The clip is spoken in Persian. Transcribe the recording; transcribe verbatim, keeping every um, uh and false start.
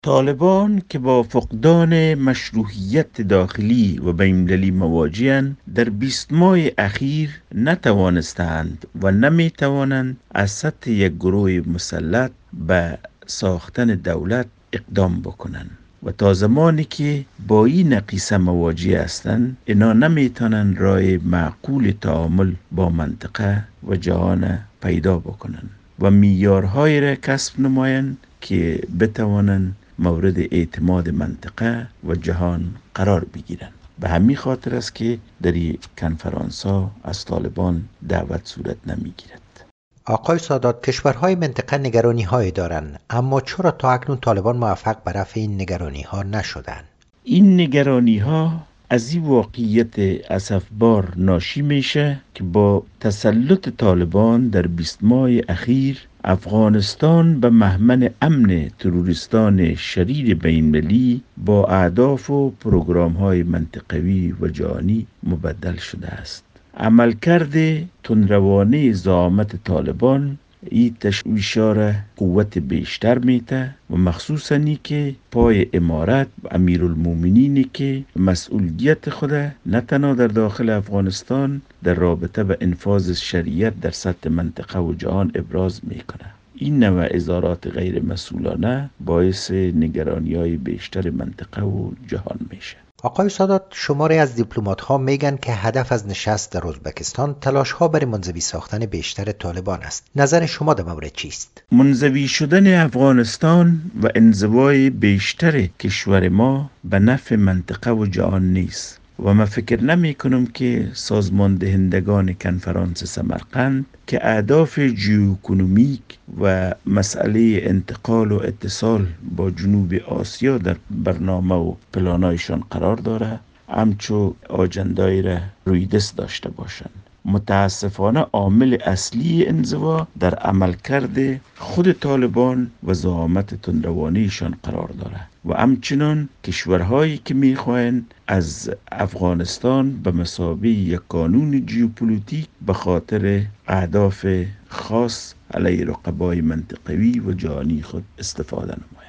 طالبان که با فقدان مشروعیت داخلی و بین‌المللی مواجه‌اند، در بیست ماه اخیر نتوانستند و نمیتوانند از سطح یک گروه مسلط به ساختن دولت اقدام بکنند و تا زمانی که با این نقیصه مواجه هستند، اینا نمیتونن راه معقول تعامل با منطقه و جهان پیدا بکنند و معیارهایی را کسب نمایند که بتوانند مورد اعتماد منطقه و جهان قرار بگیرند. به همین خاطر است که در این کنفرانس ها از طالبان دعوت صورت نمیگیرد. آقای سادات، کشورهای منطقه نگرانی های دارند، اما چرا تا اکنون طالبان موفق به رفع این نگرانی ها نشدند؟ این نگرانی ها از این واقعیت اسفبار ناشی میشه که با تسلط طالبان در بیست ماه اخیر افغانستان به مهمن امن تروریستان شریر بین‌المللی با اهداف و پروگرام های منطقوی و جهانی مبدل شده است. عملکرد تندروانه زعامت طالبان این تشویش‌ها را قوت بیشتر میته و مخصوصاً ای که پای امارت و امیرالمومنینی که مسئولیت خود نه تنها در داخل افغانستان در رابطه به انفاذ شریعت در سطح منطقه و جهان ابراز میکنه. این نوع اظهارات غیر مسئولانه باعث نگرانی‌های بیشتر منطقه و جهان میشه. آقای سادات، شماری از دیپلمات ها میگن که هدف از نشست در ازبکستان تلاش ها برای منزوی ساختن بیشتر طالبان است. نظر شما در مورد چیست؟ منزوی شدن افغانستان و انزوای بیشتر کشور ما به نفع منطقه و جهان نیست و من فکر نمی کنم که سازمان دهندگان کنفرانس سمرقند که اهداف جیوکنومیک و مسئله انتقال و اتصال با جنوب آسیا در برنامه و پلانایشان قرار داره همچو آجندایی را روی دست داشته باشند. متاسفانه عامل اصلی انزوا در عملکرد خود طالبان و زعامت تندروانیشان قرار داره و همچنان کشورهایی که میخواهند از افغانستان به مثابه یک قانون ژئوپلیتیک به خاطر اهداف خاص علیه رقبای منطقوی و جهانی خود استفاده نمایند.